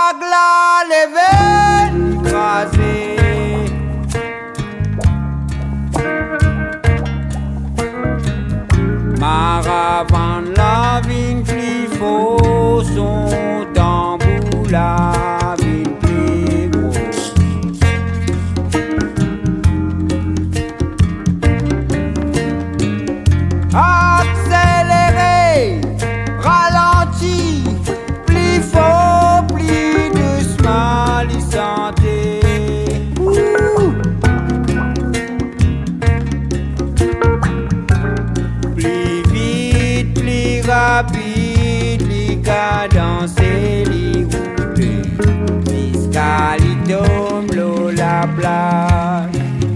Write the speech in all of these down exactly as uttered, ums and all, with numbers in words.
Vague là, les veines écrasées. Maravane la vigne plus faux, son tambour la vigne plus gros. Accéléré, ralenti, plus fort, plus doucement, les santé. Plus vite, plus rapide, les cadences, les roulés, fiscalitum, l'eau, la plage.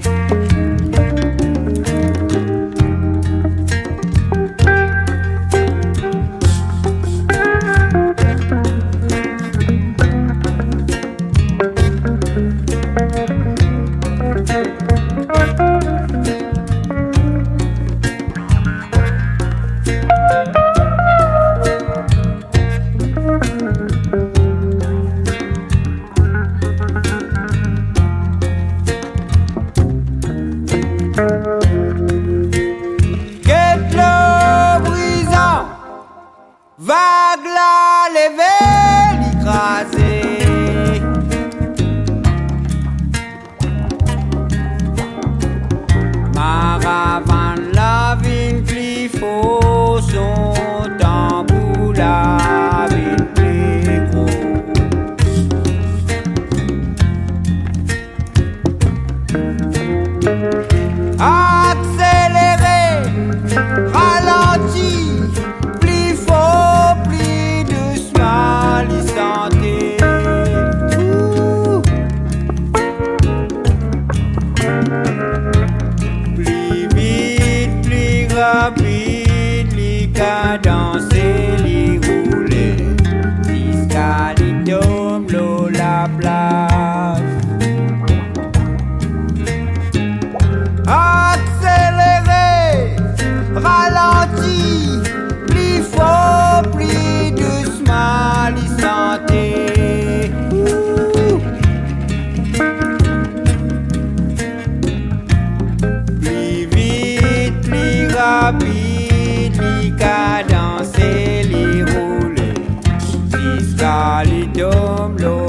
Vague là, les veines écrasées. Maravane la vigne plus faux, son tambour la vigne plus gros. Accéléré, ralenti, plus fort, plus doucement, les santé. Plus vite, plus rapide, les cadences, les roulés, fiscalitum, l'eau, la plage. Accéléré, ralenti, plus fort, plus doucement, les santé. Plus vite, plus rapide, les cadences, les roulés, fiscalitum, l'eau.